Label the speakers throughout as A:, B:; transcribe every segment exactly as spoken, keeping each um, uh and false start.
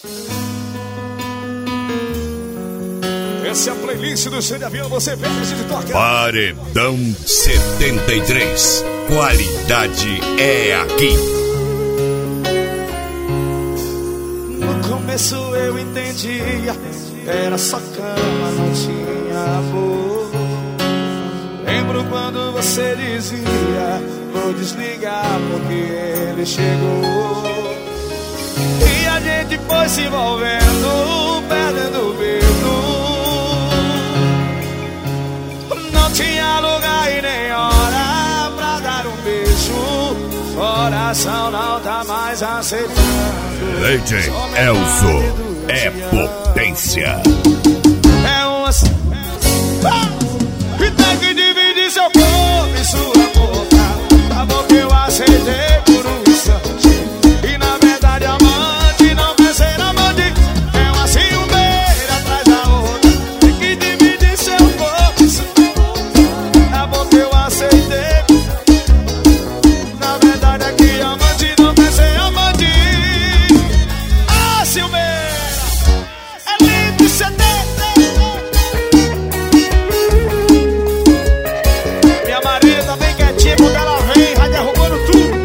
A: Essa é a playlist do Show de Avião, você vê a gente toca.
B: Paredão setenta e três. Qualidade é aqui.
A: No começo eu entendia, era só cama, não tinha amor. Lembro quando você dizia, vou desligar porque ele chegou. E a gente foi se envolvendo, perdendo o medo. Não tinha lugar e nem hora pra dar um beijo. Coração não tá mais aceitando.
B: Leite Elzo é potência.
A: É uma... E tem que dividir seu corpo e sua boca. Tá bom que eu aceitei por um instante. E na verdade amante não vai ser amante. É uma ciumeira atrás da outra. Tem que dividir seu corpo e sua boca. Tá bom que eu aceitei. Na verdade aqui amante não vai ser amante. Ah, ciumeira é lindo e sedento. Quando ela vem, vai derrubando tudo.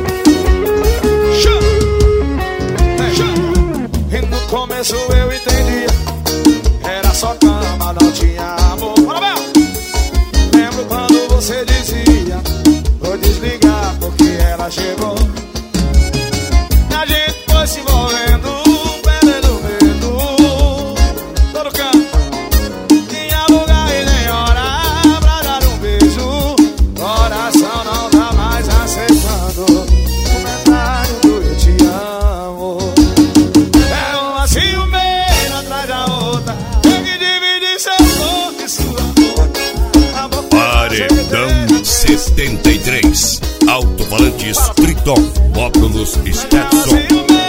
A: E no começo eu entendia, era só cama, não tinha amor. Lembro quando você dizia, vou desligar porque ela chegou. A gente foi se envolvendo, perdendo medo. Todo canto tinha lugar e nem hora pra dar um beijo. Coração não tá mais aceitando o comentário do eu te amo. É uma ciumeira atrás da outra. Tem que dividir seu corpo e sua boca.
B: Paredão setenta e três. Alto-falantes Triton, óculos Stetson.